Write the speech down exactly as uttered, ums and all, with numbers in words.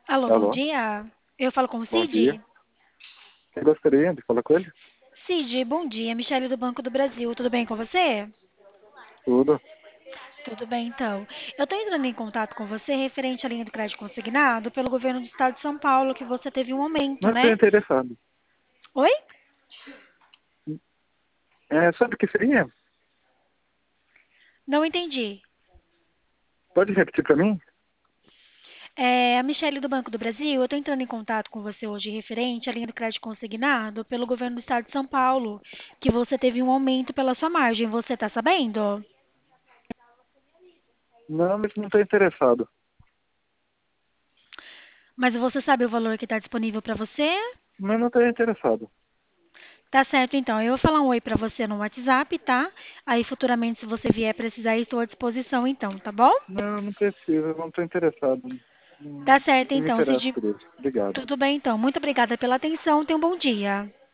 Alô, bom Alô, dia. Eu falo com o bom dia. Cid? Eu gostaria de falar com ele? Cid, bom dia. Michele do Banco do Brasil. Tudo bem com você? Tudo. Tudo bem, então. Eu estou entrando em contato com você referente à linha de crédito consignado pelo governo do estado de São Paulo, que você teve um aumento, Não estou né? interessado. Oi? É, sabe o que seria? Não entendi. Pode repetir para mim? É, a Michele do Banco do Brasil, eu estou entrando em contato com você hoje referente à linha de crédito consignado pelo governo do estado de São Paulo, que você teve um aumento pela sua margem. Você está sabendo? Não, mas não estou interessado. Mas você sabe o valor que está disponível para você? Mas não estou interessado. Tá certo, então. Eu vou falar um oi pra você no WhatsApp, tá? Aí futuramente, se você vier precisar, estou à disposição, então, tá bom? Não, não precisa, não estou interessado. Não, Tá certo, não me então, interesso Cid. por isso. Obrigado. Tudo bem, então. Muito obrigada pela atenção. Tenha um bom dia.